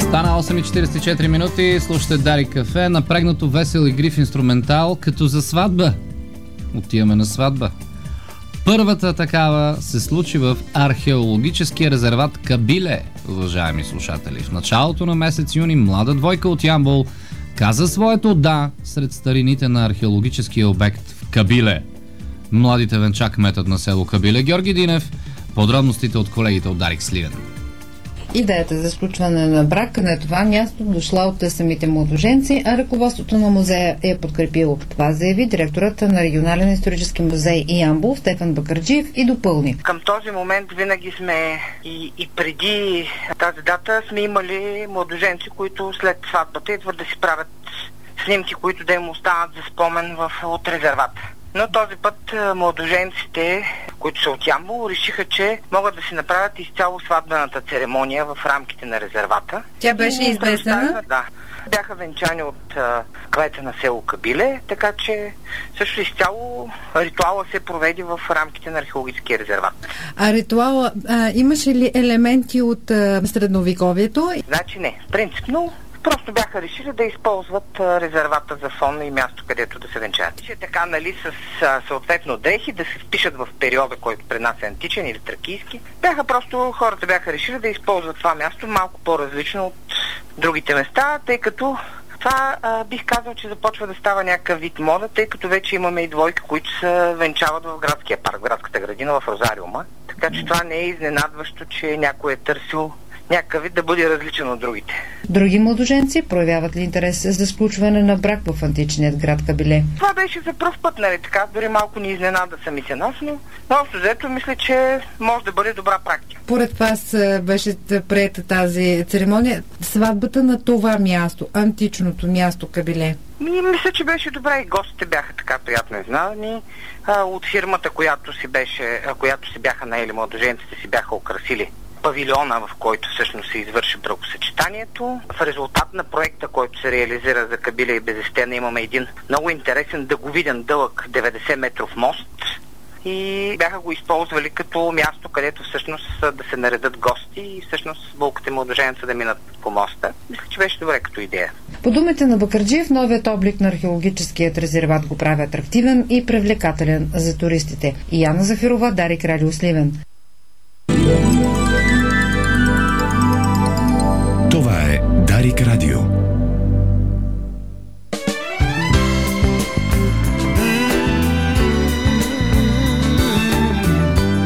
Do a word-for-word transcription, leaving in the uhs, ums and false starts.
Стана осем и четирийсет и четири минути, слушате Дарик кафе, напрегнато весел игрив инструментал, като за сватба. Отиваме на сватба. Първата такава се случи в археологическия резерват Кабиле, уважаеми слушатели. В началото на месец юни млада двойка от Ямбол каза своето да сред старините на археологическия обект в Кабиле. Младите венча кметът на село Кабиле Георги Динев. Подробностите от колегите от Дарик Сливен. Идеята за сключване на брак на това място дошла от самите младоженци, а ръководството на музея е подкрепило. Това заяви директорът на регионален исторически музей и Ямбол Стефан Бакърджиев и допълни. Към този момент винаги сме и, и преди тази дата сме имали младоженци, които след сватбата идват да си правят снимки, които да им останат за спомен в, от резервата. Но този път младоженците, които са от Ямбол, решиха, че могат да си направят изцяло сватбената церемония в рамките на резервата. Тя беше известна? Да. Бяха венчани от а, кмета на село Кабиле, така че също изцяло ритуала се проведе в рамките на археологическия резерват. А ритуала а, имаше ли елементи от а, средновековието? Значи не. Принципно просто бяха решили да използват а, резервата за фон и място, където да се венчаят. Че така, нали, с а, съответно дрехи да се впишат в периода, който при нас е античен или тракийски. Бяха просто, хората бяха решили да използват това място малко по-различно от другите места, тъй като това а, бих казал, че започва да става някакъв вид мода, тъй като вече имаме и двойки, които се венчават в градския парк, в градската градина в Розариума. Така че това не е изненадващо, че някой е търсил някакъв вид да бъде различен от другите. Други младоженци проявяват ли интерес за сключване на брак в античният град Кабиле? Това беше за пръв път, нали така, дори малко ни изненада самите нас, но общо взето мисля, че може да бъде добра практика. Поред вас беше приета тази церемония, сватбата на това място, античното място Кабиле. Ми, мисля, че беше добре и гостите бяха така приятно изненадани. От фирмата, която си беше, която си бяха наели младоженците, си бяха украсили павилиона, в който всъщност се извърши бракосъчетанието. В резултат на проекта, който се реализира за Кабиле и Безестена, имаме един много интересен дъговиден дълъг деветдесет метров мост и бяха го използвали като място, където всъщност да се наредат гости и всъщност вълките младоженца да минат по моста. Мисля, че беше добре като идея. По думите на Бакърджиев, новият облик на археологическият резерват го прави атрактивен и привлекателен за туристите. И Яна Зафирова, Дарик Радио Сливен. Това е Дарик Радио.